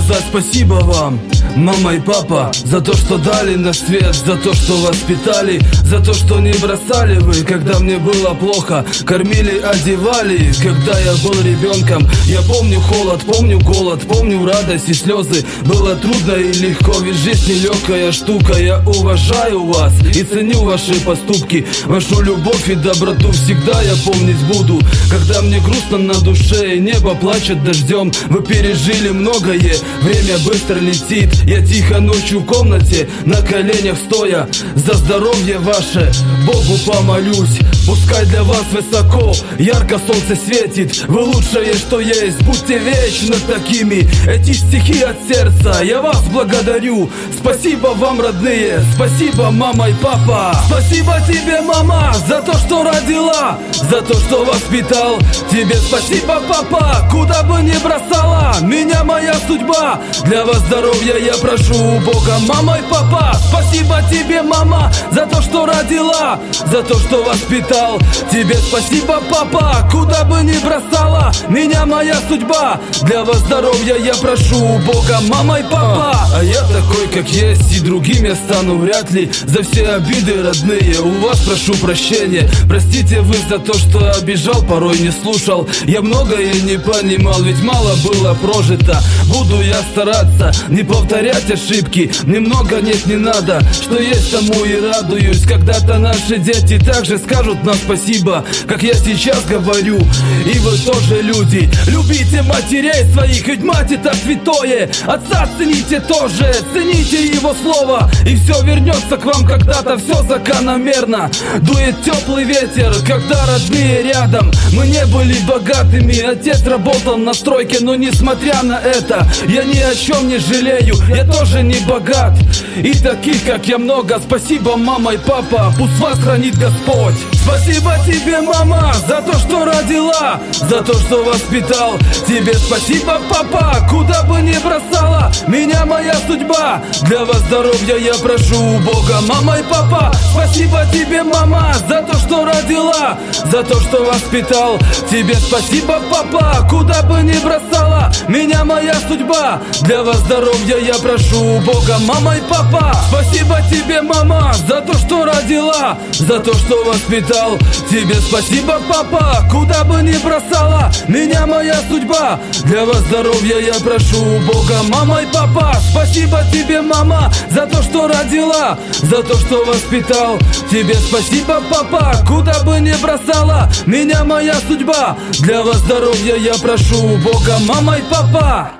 сказать спасибо вам, мама и папа, за то, что дали на свет, за то, что воспитали, за то, что не бросали вы, когда мне было плохо, кормили, одевали, когда я был ребенком. Я помню холод, помню голод, помню радость и слезы. Было трудно и легко, ведь жизнь нелегкая штука. Я уважаю вас и ценю ваши поступки, вашу любовь и доброту всегда я помнить буду. Когда мне грустно на душе и небо плачет дождем, вы пережили многое, время быстро летит. Я тихо ночью в комнате, на коленях стоя, за здоровье ваше Богу помолюсь. Пускай для вас высоко, ярко солнце светит, вы лучшее, что есть, будьте вечно такими. Эти стихи от сердца, я вас благодарю. Спасибо вам, родные, спасибо, мама и папа. Спасибо тебе, мама, за то, что родила, за то, что воспитал. Тебе спасибо, папа, куда бы ни бросала меня моя судьба. Для вас здоровья я прошу у Бога, мама и папа. Спасибо тебе, мама, за то, что родила, за то, что воспитал. Тебе спасибо, папа, куда бы ни бросала меня моя судьба. Для вас здоровья я прошу у Бога, мама и папа. А я такой, как есть, и другим я стану вряд ли. За все обиды, родные, у вас прошу прощения. Простите вы за то, что обижал, порой не слушал. Я многое не понимал, ведь мало было прожито. Буду я стараться не повторять ошибки. Немного нет, не надо, что есть, тому и радуюсь. Когда-то наши дети также скажут нам спасибо, как я сейчас говорю. И вы тоже люди, любите матерей своих, ведь мать это святое. Отца цените тоже, цените его слово, и все вернется к вам когда-то, все закономерно. Дует теплый ветер, когда родные рядом. Мы не были богатыми, отец работал на стройке, но несмотря на это, я ни о чем не жалею, я тоже не богат. И таких, как я, много. Спасибо, мама и папа, пусть вас хранит Господь. Спасибо тебе, мама, за то, что родила, за то, что воспитал. Тебе спасибо, папа, куда бы ни бросала меня моя судьба. Для вас здоровья я прошу у Бога, мама и папа. Спасибо тебе, мама, за то, что родила, за то, что воспитал. Тебе спасибо, папа, куда бы ни бросала меня моя судьба. Для вас здоровья я прошу у Бога, мама и папа. Спасибо тебе, мама, за то, что родила, за то, что воспитал. Тебе спасибо, папа, куда бы ни бросала меня моя судьба. Для вас здоровья я прошу у Бога, мама и папа. Спасибо тебе, мама, за то, что родила, за то, что воспитал. Тебе спасибо, папа, куда бы ни бросала меня моя судьба. Для вас здоровья я прошу у Бога, мама и папа.